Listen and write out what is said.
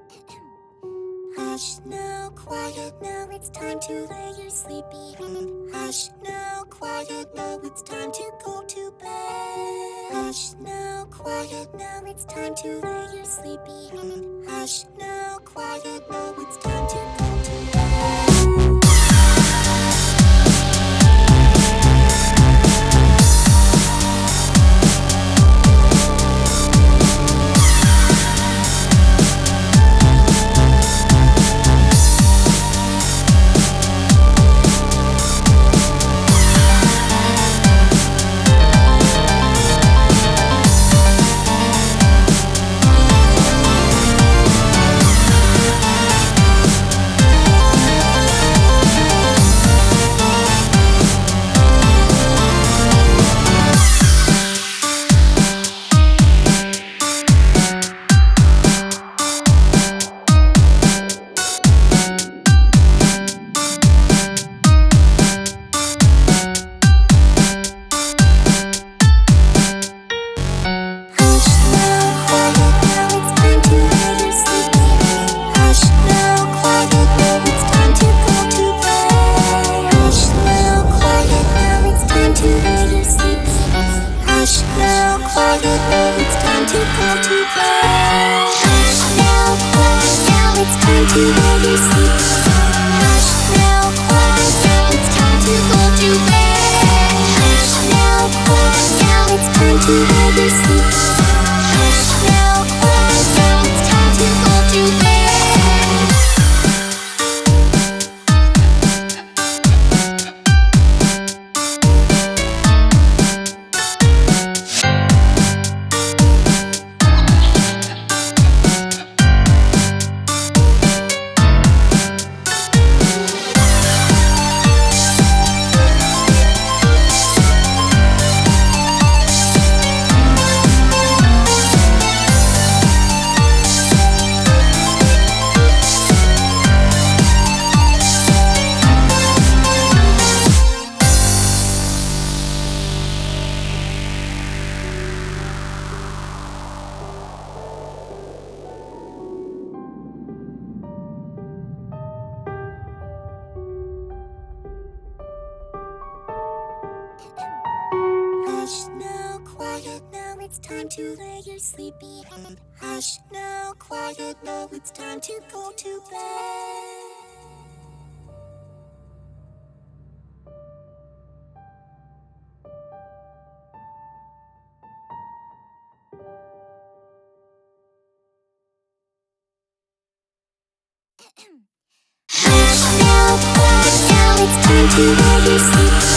Hush now, quiet now, it's time to lay your sleepy head. Hush now, quiet now, it's time to go to bed. Hush now, quiet now, it's time to lay your sleepy head. Hush now, quiet now, it's time to go to bed. Hush now, quiet now, it's time to lay your sleepy head. Hush now, quiet now, it's time to go to bed. Hush now, quiet now, it's time to lay your sleepy head.